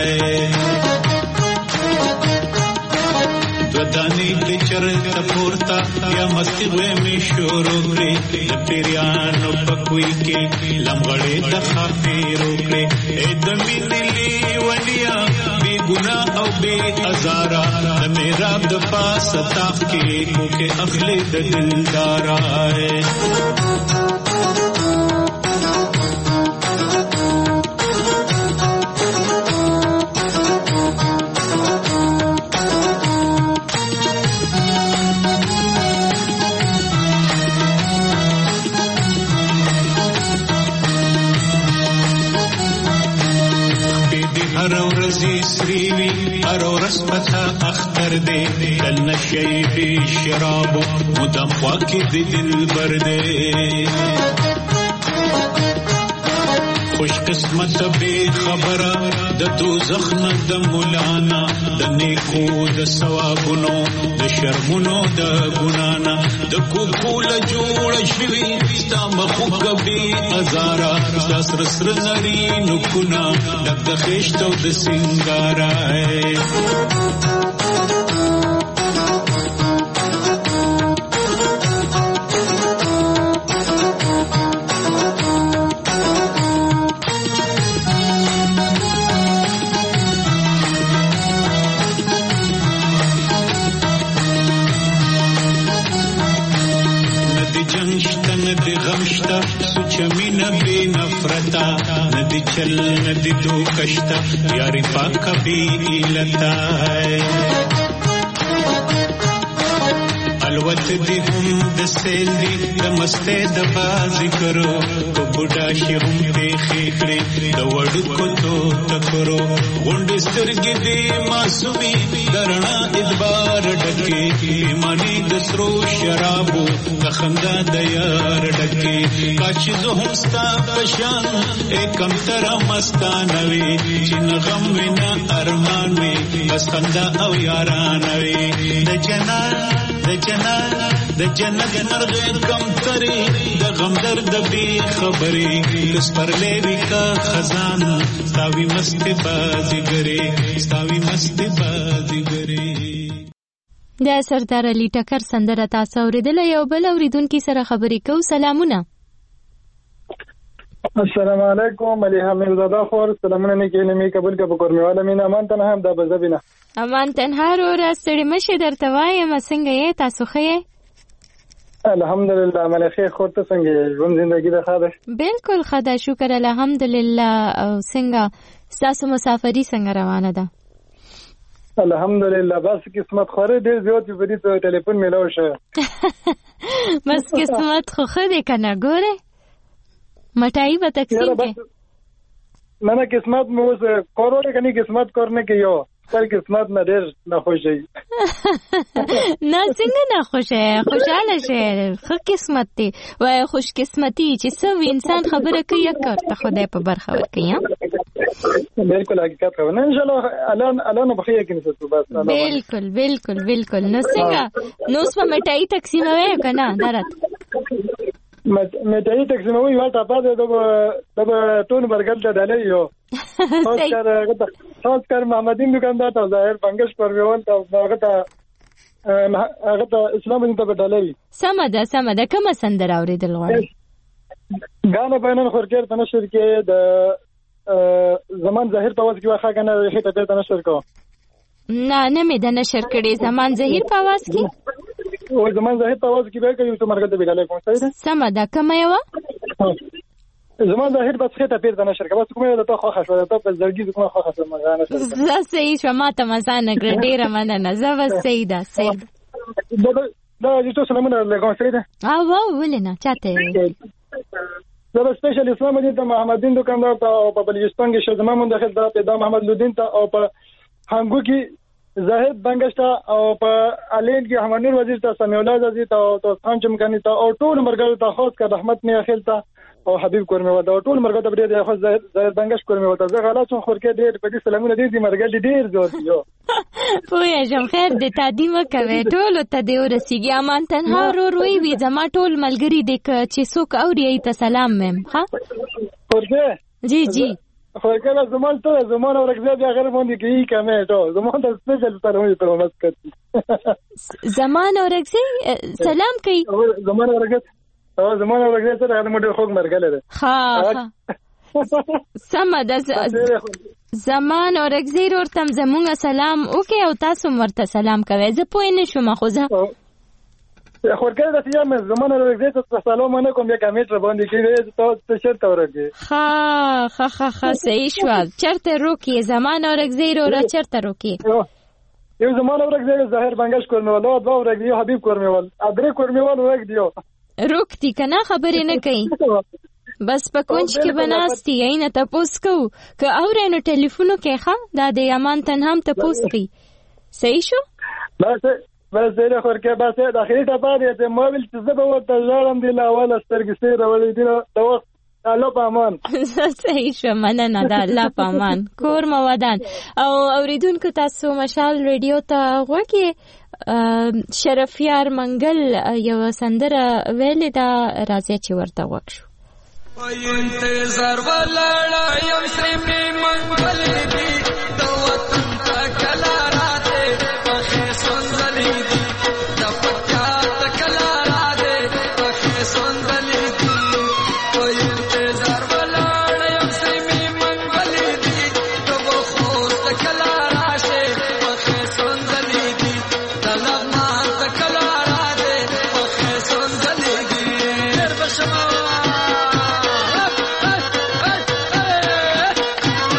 دودانی د چرته پورتا یا مستی وې می شروع کړې د پیرانو په کوی کې لمغړې د خافیرو کړې اې د مینې ولیا بی ګناه او بی ازارا د میراب د پاس تاخ کې کو کې اخلي د دلدارا هر ورځي سریوي هر ورځ پتا اختر دې دل نشي به شراب مدام واکې دې دلبر دې خوش قسمت به خبره د دوزخ نه د مولانا د نیکو د ثوابونو د شرمونو د ګنانا د کوکول جوړ شوی ستا مخوګ به ازارا سر سر نری نو کنا د خېشتو د سنگارا چمینه بی نفرتا ندی چل ندی دو کشتا یاری پاک بی ایلتا الوت دی هم د سیل دی د مسته د بازی کرو کو بوډا شي هم په خېکړې د وړو کو تو تکرو غونډ سترګې دی معصومي درنا ادبار ډکې ایمانی د سرو شرابو د خندا د یار ډکې کاچ زه هم ستا پشان ایکم تر مستانوي چې غم وینا ارمان وي بس خندا او یاران وي د جنان د جنان د جنت مرغه کم تری د غم درد به خبري کس پر لوي کا خزان ستاوي مست بازیګري ستاوي مست بازیګري. د سردار علي ټکر سندره تاسو اوریدل. یو بل اوریدونکو سره خبرې کوو. سلامونه. السلام علیکم. علی حمید زاده خور سلامونه نه کې نمی قبول کا بکورمه والا مینا امان تنه هم د بزبینه امان تنها رو راستړی مشه درته وایم څنګه یې تاسو خې؟ الحمدلله ملخه خود ته څنګه ژوند زندگی ده خاله؟ بالکل خدا شکر الحمدلله. او څنګه تاسو مسافری څنګه روانه ده؟ الحمدلله بس قسمت خوره ډیر زیات په دې ټلیفون میلاو شه. بس قسمت خو خدای کنه ګوره مټای به تقسیم کې نه نه قسمت مو اوس کوروړه کني قسمت کورنه کې یو پر قسمت نه ډیر نه خوشي نه څنګه نه خوشي خوشاله شه خو قسمت دی وای خوش قسمتي چې څو انسان خبره کوي کړه خدای په برخه ورکړي. بالکل حقیقت خو نه ان شاء الله الان الان بخیر کې نشته بس بالکل بالکل بالکل نو څنګه نو اوس په مټای تقسیموي کنه درات مټای تقسیموي ورته پاتې د د ټول برګل ته ډالې یو خاص کر محمدین دکاندار ته ظاهر بنگش پر ویول ته هغه ته هغه ته اسلام دې ته ډالې سم ده سم ده کوم سندر اوریدل غواړي غانا بینن خورکر ته نشر کې د زمان ظاهر په واس کې واخا کنه هیته ته نشر کو نه نه مې د نشر کړي زمان ظاهر په واس کې او زمان ظاهر په واس کې به کوي ته مرګ ته بګاله کوم څه ده سم ده کوم یو زمان ظاهر بس هیته پیر ته نشر کو بس کومه ته خو خاصه ته په زړګي کومه خو خاصه مغانه زه صحیح شو ماته مزانه ګر ډیره مننه زه بس سیده سید دا دا چې سلامونه لګون سیده او واو ولنه چاته زه به سپیشل اسلام دین ته محمدین دکاندار ته او په بلوچستان کې شه زما مندخل ته پیدا محمد لودین ته او په هنګو کې زاهد بنگش ته او په الین کې همنور وزیر ته سمیع الله عزیز ته او خان چمکانی ته او ټول مرګل ته خاص کر رحمت نه اخیل ته او حبیب کورمه وته ټول مرګ ته ډیر خاص زاهد بنگش کورمه وته زه غلا څون خورکې ډیر په دې سلامونه دې مرګل ډیر زور یو پوهه جام خیر د تادیم کوي ټول ته دی ورسیږي امان تنها ورور وی وی زما ټول ملګری د چې څوک اوري ته سلام مم ها ورته جی جی خورکې زمون ته زمون ورګزه بیا غیر باندې کی کمه ټو زمون ته سپیشل سلامونه ته مسکت زمان ورګزه سلام کوي زمان ورګزه او زمونه ورګه سره هغه موټر خوګ مرګل ده ها سم ده زمان ورګزه ورته زمونږ سلام اوکي او تاسو ورته سلام کوي زه پوه نه شوم خو زه خورکه د سیمه زمونه ورګه ته سلام نه کوم یا کمیټر باندې کیږي ته چرته ورګه ها ها ها ها صحیح شو چرته روکي زمان ورګزه ور چرته روکي یو زمان ورګزه ظاهر بنگش کورمه ولا دا ورګه حبیب کورمه ول ادرې کورمه ول ورګ دیو روکتی کنه خبرې نه کوي بس په کونج کې بناستي اینه تاسو کو که اورینو ټلیفونو کې ښه دا د یمان تنهم تاسو کوي صحیح شو بس بس زه خورکه بس د اخري ټپه دې ته موبایل چې زه به وته ځړم دی لا ولا سترګې سره ولې دی دا وخت الله پامان صحیح شو مننه دا الله پامان کور مو ودان او اوریدونکو تاسو مشال ریډیو ته غوږی شرفیار منګل یو سندره ویلې دا راځي چې ورته وښو انتظار ولاړا یم سې می منګل دی د وطن تکلا راته پخې سندلې دی د پچا تکلا راته پخې سندلې دی او انتظار ولاړا یم سې می منګل دی د وخو تکلا راشه پخې سندلې دی د لغما تکلا راته پخې سندلې دی هر بشما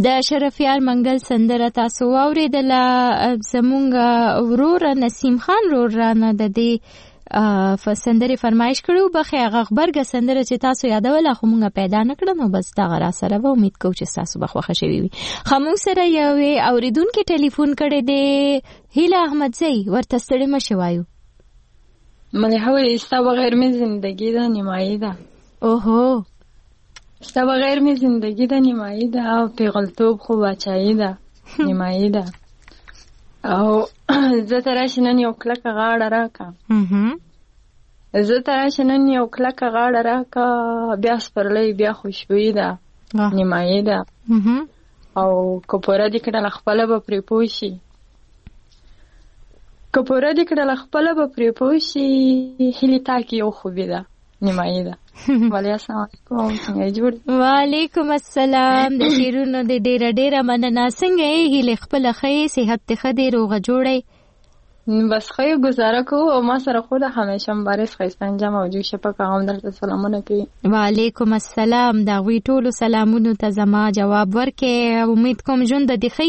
د شرفیار منګل سندره تاسو واوریدله. زمونږ ورور نسیم خان ورور رانه د دې سندرې فرمایش کړو. بخې هغه غبرګه سندره چې تاسو یادوله خو مونږ پیدا نه کړه، نو بس دغه را سره به امید کوو چې تاسو به خوښه شوي وي. ښه موږ سره یوې اورېدونکي ټلیفون کړی دی، هیله احمدزی، ورته ستړې مه شې وایو. ملیحه وایي ستا بغیر مې زندګي ده نیمایي ده. اوهو، ستا بغیر مې زندگی ده نیمایی ده، او پیغلتوب خو بچایی ده نیمایی ده. او زه ته راشي نن یو کلکه غاړه راکا، زه ته راشي نن یو کلکه غاړه راکا، بیا سپرلی بیا خوشبویي ده نیمایی ده. او که پوره دې کړله خپله به پرې پوه شي، که پوره دې کړله خپله به پرې پوه شي، هیلې تا کې یو خوبي ده نیمایی ده. ولی السلام علیکم، څنګه جوړ؟ وعلیکم السلام. د شیرونو د ډیره ډیره مننه. څنګه یې هیلې خپله ښه، صحت دې ښه دی، روغه جوړی؟ بس ښه ګزاره کوو او ما سره خو د همیشه مبارز ښایسته انجام او جوش پک هم درته سلامونه کوي. وعلیکم السلام. د هغوی ټولو سلامونو ته زما جواب ورکې. امید کوم ژوند دې ښه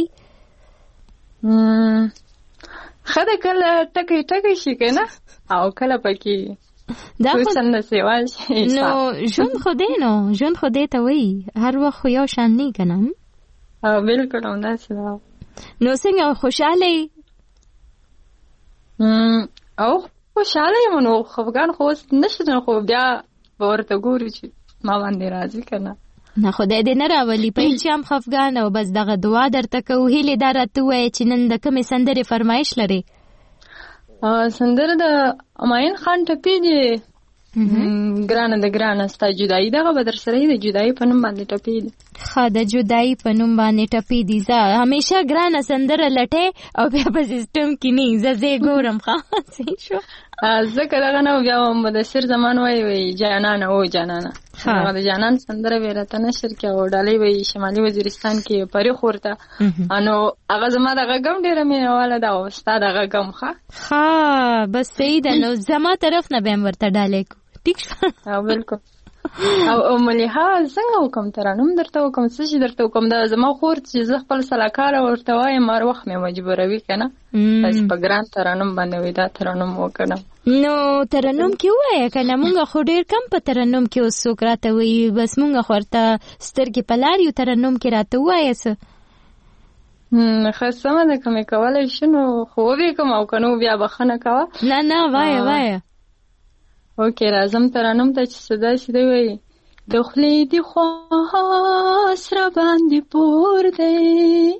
ښه ده، کله ټکی ټکی شي که نه، او کله پکې دا خو نو ژوند خو دی، نو ژوند خو دی ته وایي، هر وخت خو یو شان نه که نه. بلکل همداسې ده. نو څنګه خوشحاله یې؟ او خوشحاله یم، نو خفګان خو اوس نشته، خو بیا به ورته ګورو چې ما باندې راځي که نه. نه خدای دې نه راولي په هېڅ هم خفګان. او بس دغه دعا درته کوو. هیلې دا راته ووایه چې نن د کومې سندرې فرمایش لرې؟ سندره د اماین خان ټپي دی، ګرانه د ګرانه ستا جدایي، دغه به در سره د جدایي په نوم باندې ټپي دی. ښه، د جدایي په نوم باندې ټپي دی. زه همیشه ګرانه سندره لټې او بیا په سیسټم کې نه زه زه ګورم. ښه صحیح شو. ځکه دغه نه بیا مدثر زمان وایي وایي جانانه او جانانه، هغه د جانان سندره به راته نشر کې او ډالۍ وایي شمالي وزیرستان کې پرې خورته. نو هغه زما دغه غم ډېره مینهواله ده او ستا دغه غم. ښه ښه بس صحیح ده. نو زما طرف نه به هم ورته ډالۍ کو. ټیک شو؟ بلکل. او ملیحه څنګه وکم ترانم درته وکم، څه شي درته وکم؟ دا زما خور چې زه خپل سلاکاره ورته وایم هر وخت مې مجبوروي که نه، بس په ګران ترانم باندې وایي دا ترانم وکړم. نو ترنم کې ووایه که نه، مونږ خو ډېر کم په ترنم کې اوس څوک راته وایي، بس مونږ خو ورته سترګې په لار یو. ترنم کې راته ووایه څه. ښه سمه ده، که مې کولی شو نو خو وبې کوم، او که نه بیا بخښنه کوه. نه نه وایه وایه. اوکې راځم ترنم ته چې څه داسې دی وایي: د خولې دې خواس را باندې پور دی،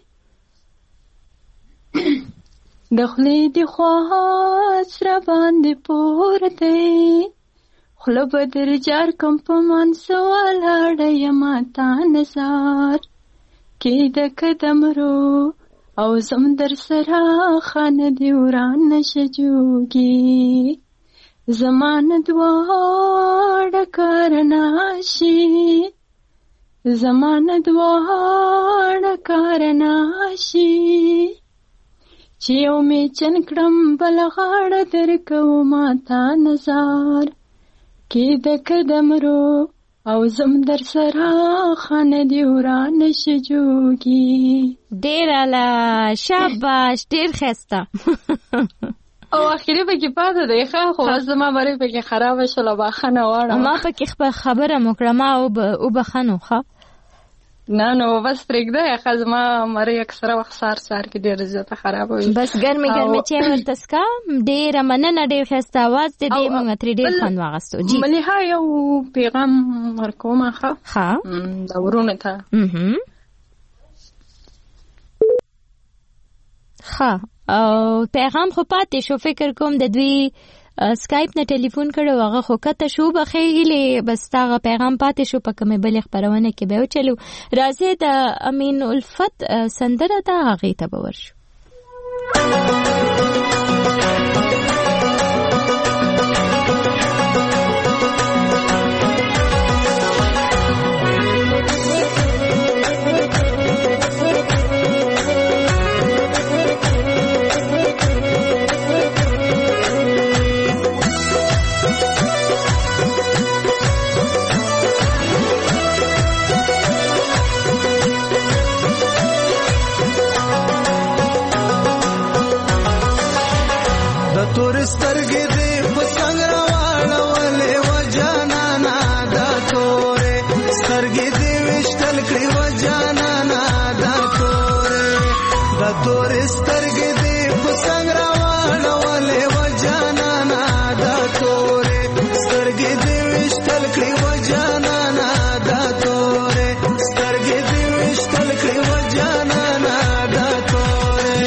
د خولې دې خواس را باندې پور دی، خوله به در جار کم په منځ ولاړه یمه تا نظر کېده قدم رو او زم در سره خانه دې وران نشه جوګي، زمانه دواړه کار ناشي، زمانه دواړه کار ناشي، چې یو مې چن کړم بل غاړه درکومه تا نظر کېده قدم رو او زم در سره خانه دې ورانه شه جوګي. ډېر اعلی، شاباش، ډېر ښایسته. او اخري پکې پاته دی ښه، خو بس زما بری پکې خرابه شوله، بخښنه غواړم. ما پکې خپل خبره مو کړه، ما وبخښنو. ښه نه نو بس پرېږده ښه، زما مرۍ اکثره وخت سهار سهار کې ډېره زیاته خرابه وي. بس ګرمې ګرمې چای ورته څښه. ډېره مننه، ډېر ښایسته اواز دی، ډېر موږ ترې ډېر خوند واخیستو. جي ملیحه یو پیغام ورکومه. ښه ښه د ورونو ته. ښه او پیغام خو پاتې شو، فکر کوم د دوی سکایپ نه ټلیفون کړو، هغه خو کته شو. بخې هیلې بس تاغه پیغام پاتې شو، په کومې بلې خپرونه کې به وچلو. راځي د امین الفت سندره ده، هغې ته به ورشو. د تور سترګې دې په څنګ راواړولې و جانانا دا تورې سترګې دې وشتل کړې و جانانا دا تورې د تور سترګې دې په څنګ راواړولې و جانانا دا تورې سترګې دې وشتل کړې و جانانا دا تورې سترګې دې وشتل کړې و جانانا دا تورې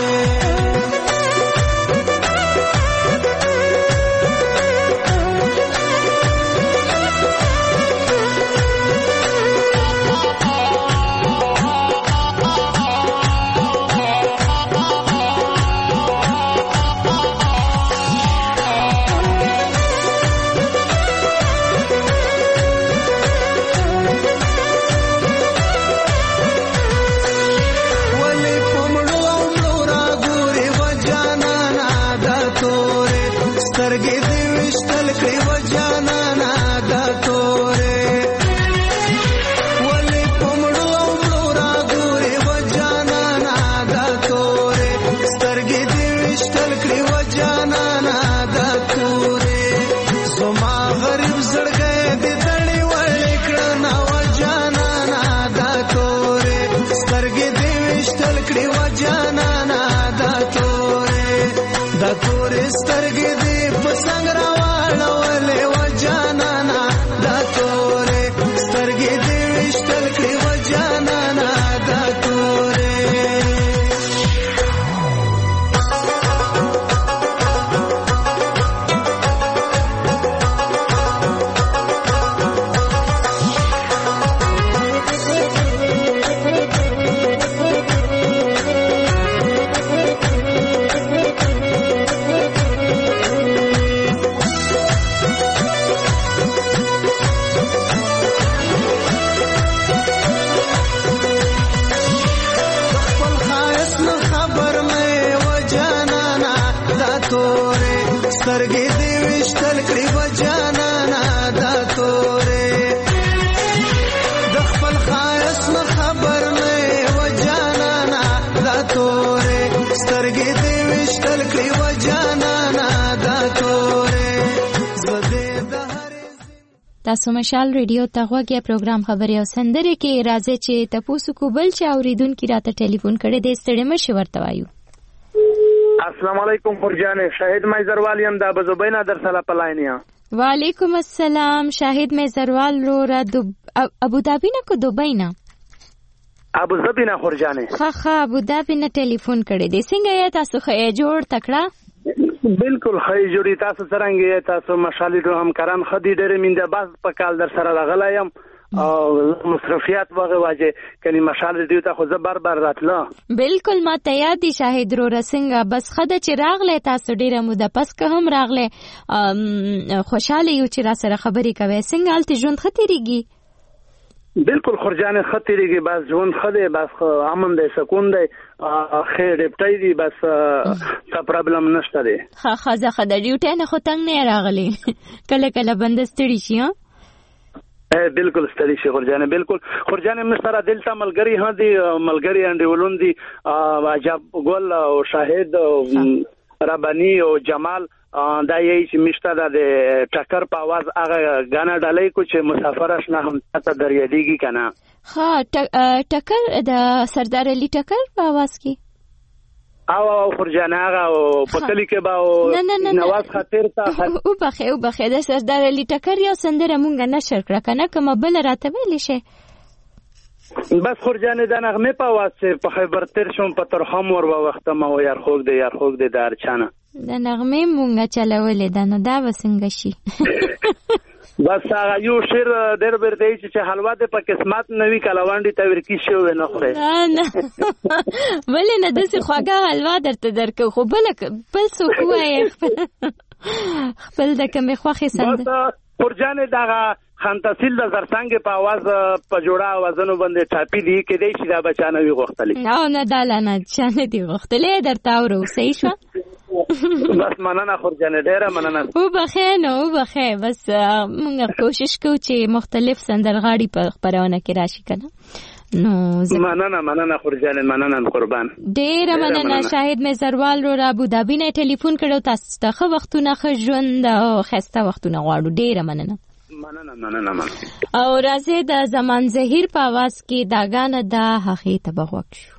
تاسو مشال ریډیو ته غوږی پروګرام خبري او سندره کې راځي چې تاسو کو بل چا اوریدونکو راته ټلیفون کړي د ستړي مشه ورته وایو. السلام علیکم فرجانه شاهد مایزروال یم د ابوظبینا در سره پلاینیا. وعلیکم السلام شاهد مایزروال رو را دو ابوظبی نه کو دوبۍ نه ابوظبی نه فرجانه ها ها ابوظبی نه ټلیفون کړي د څنګه یا تاسو خې جوړ تکړه بالکل خی جوړی تاسو څنګه تاسو مشالې ته همکاران خدي ډېر مینده باز په کال در سره راغلایم او مصرفیات وغه واجه کني مشالې دیو ته خو زبر بر راتله بالکل ما ته یاد دي شاهد رو رسنګ بس خده چې راغله تاسو ډېر موده پس که هم راغله خوشاله یو چې را سره خبرې کوي څنګه حالت ژوند خطرېږي. بالکل خرجانه خطرېږي بس ژوند خده بس امن دی سکون دی خیر ډپټای دی بس څه پرابلم نشته دی. ها خزه خده ډیوټه نه خو تنگ نه راغلی کله کله بند ستړي شي. ها بالکل ستړي شي خرجانه بالکل خرجانه مستره دلته ملګری ها دی ملګری انډیولون دی عجب ګل او شاهد ربانی او جمال دا یې چې مشته د ټکر په आवाज هغه غانا ډالۍ کو چې مسافر آشنا هم ته دریادیږي کنه. ها ټکر د سردار علي ټکر په आवाज کې او فرجانه هغه په کلی کې با نواز خاطر ته او بخې او بخې د سردار علي ټکر یو سندره مونږ نشر کړه کنه کوم بل راته ویل شي بس خرجانه د نغمه په आवाज چې په خیبر تر شوم په ترخم ور وخت ما و یار خوګ دی یار خوګ دی دار چانه د نغمه مونږه چلولې ده نو دا وسنګ شي. بس هغه یو شیر ډېر بر دی چې حلوا د په قسمت نوې کلاوانډي ته ورکی شو نه خره نه ولې نه د څه خواږه حلوا درته درکو خو بل بل څه کوی خپل د کومه خوخه سند فرجانه دغه خان تحصیل د زرڅنګ په आवाज په جوړه وزنو باندې ټاپی دی کې دی چې دا بچانه وی غوښتلې او نه دالانه چانه دی غوښتلې درته اورو صحیح شو. بس مننه خورجانه ډیره مننه او بخیر نو او بخیر بس موږ کوشش کوو چې مختلف سندرغاړي په خبرونه کې راشي کنه نو مننه مننه خورجان مننه قربان ډیر مننه شاهد مې زروال رو ابو ظبي نه ټلیفون کړو تاسو ته خو وختونه ښه ژوند او خسته وختونه غواړو ډیر مننه مننه مننه مننه او راځي د زمان زهیر په आवाज کې دا غانه د هغه تبغوک شو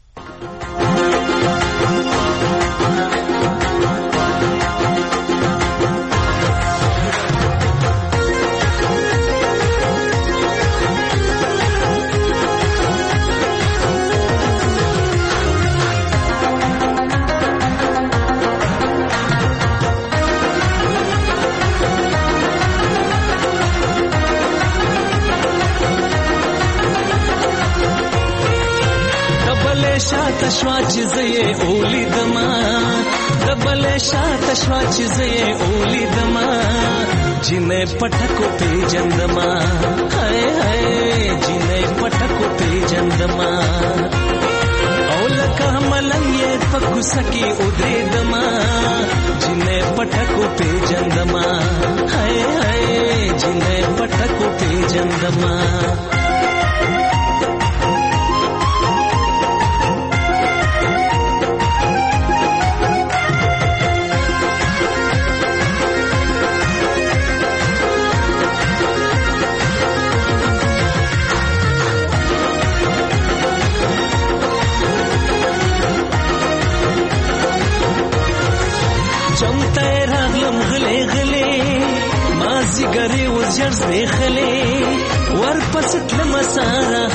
شاته شوا چې زه اولی دما دبل شاته شوا چې زه اولی دما جنې پټکو پیجندما هاي هاي جنې پټکو پیجندما او لکه ملنګ یې پکو سکی او دې دما جنې پټکو پیجندما هاي هاي جنې پټکو پیجندما ګری وزر زخلې ور پسټ لمسارخ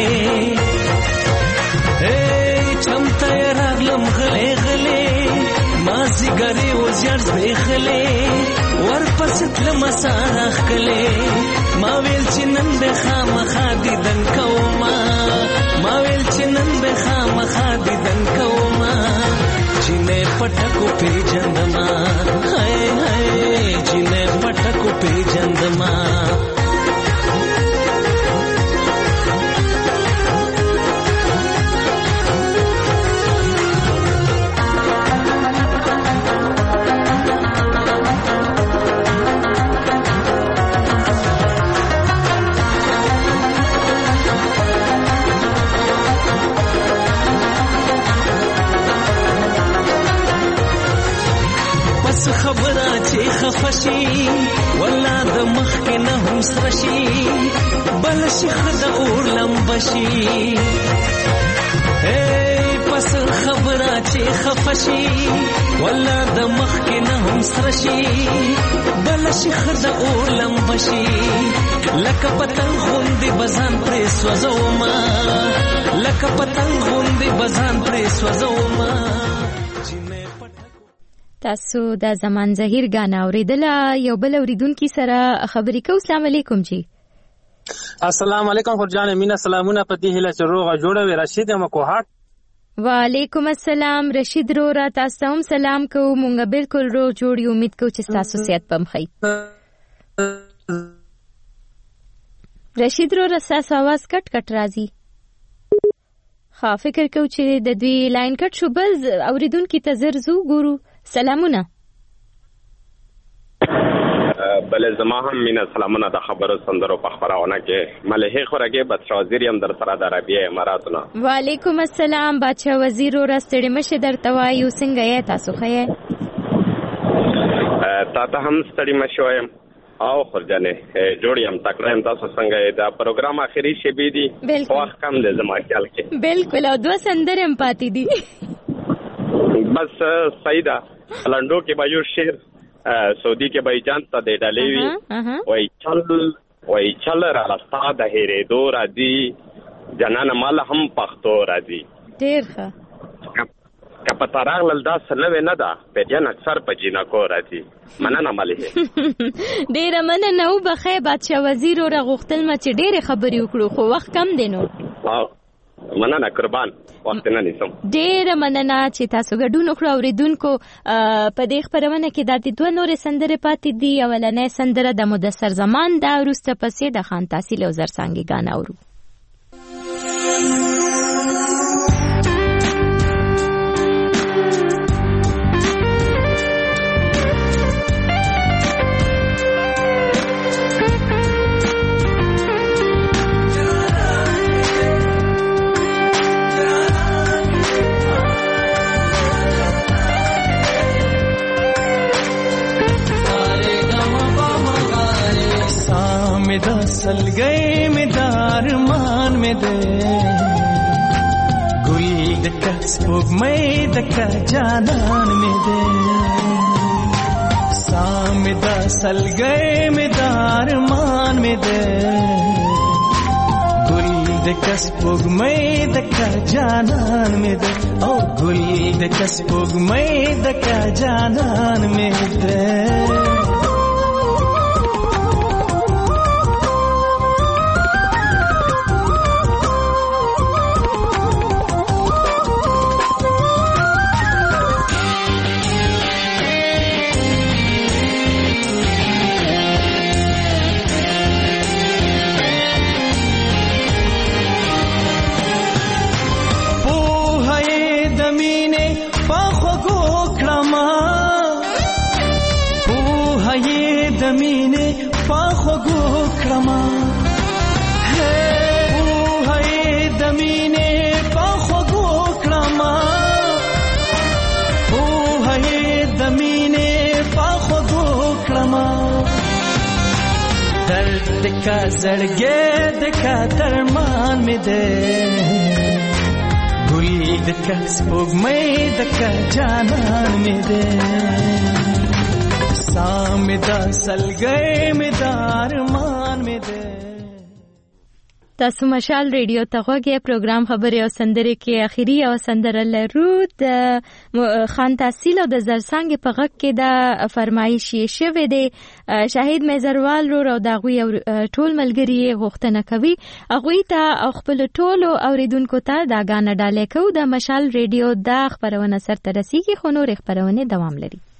کله اے چمته راغلم غلې غلې مازی ګری وزر زخلې ور پسټ لمسارخ کله ما ویل چې نن به خامخا دي دن کوما ما ویل چې نن به خامخا دي دن کوما جنې پټکو پیجندما هاي هاي جنې پټکو پیجندما خبره چې خفشي ولا د مخ کې نه هم سرشي بل شيخ د اور لمبشي اے پس خبره چې خفشي ولا د مخ کې نه هم سرشي بل شيخ د اور لمبشي لکه پتنګ غوندې بزان پرې سوځوما لکه پتنګ غوندې بزان پرې سوځوما تاسو د زمان زهیر غانا اوریدله یو بل اوریدونکو سره خبرې کوم. السلام علیکم جی. السلام علیکم خورجان مینا سلامونه پتی هله چروغه جوړه وی رشید مکوهات. وعلیکم السلام رشید رو را تاسو هم سلام کو مونږ بالکل رو جوړی امید کو چې تاسو صحت پم خی. رشید رو رساس आवाज کټ کټ راځي. خا فکر کو چې د دوی لاین کټ شو بل اوریدونکو ته زرزو ګورو. سلامونه. بله زما هم مینا سلامونه د خبرو سندرو په خبرونه کې ملهي خورګه بادشاہ وزیر هم در سره د عربی اماراتونو. وعلیکم السلام بادشاہ وزیر اور ستړي مشه درته وایو څنګه یې تاسو خې؟ تا ته هم ستړي مشه وایم او خورجانه جوړی هم تکړه هم تاسو څنګه دا پروګرام اخیری شی بي دي وخت کم د زما خیال کې بالکل او دوه سندره هم پاتې دي. بس سیدا لندو کې به یو شعر سعودي کې به جان ته د ډالېوي وای چل وای چل را لستا د هېرې دو راځي جنان مال هم پښتو راځي. ډېر ښه کپتا راغلل دا سنوي نه ده په جن اکثر په جنا کو راځي مننه ملهي. ډېر مننه او بخې بادشاہ وزیر اور غختل ما چې ډېر خبرې وکړو خو وخت کم دی نو. مننه قربان وخت نه نیسم. ډېر مننه چې تاسو ګډون وکړو اوریدونکو په دې خبرونه کې د دوه نورې سندره پاتې دي. اولنې سندره د مدثر زمان دا وروسته پسې د خان تحصیل او زرسانګي غانا اورو. में दा सलगई में दारमान में दे गुल दका स्पोग में दका जानन में दे साम दा सलगई में दारमान में दे गुल दका स्पोग में दका जानन में दे ओ गुल दका स्पोग में दका जानन में दे دمینه پاخو گو کرما او های دمینه پاخو گو کرما او های دمینه پاخو گو کرما درد کا زړګې د کا درمان می ده ګل د کا سپوږمۍ د کا جانان می ده سامدا سلګې مې دارمان مې ده. تاسو مشال ریډیو ته غوږی پروګرام خبري او سندري کې اخیری او سندره لرو د خان تحصیل او د زرسنګ په غږ کې د فرمایشي شوه دی شهید میزروال رو او د غوي ټول ملګری غوښتنه کوي اغوی ته خپل ټولو اوریدونکو ته دا غانډه ډالې کو د مشال ریډیو د خبرونه سره ترسيږي خو نور خبرونه دوام لري.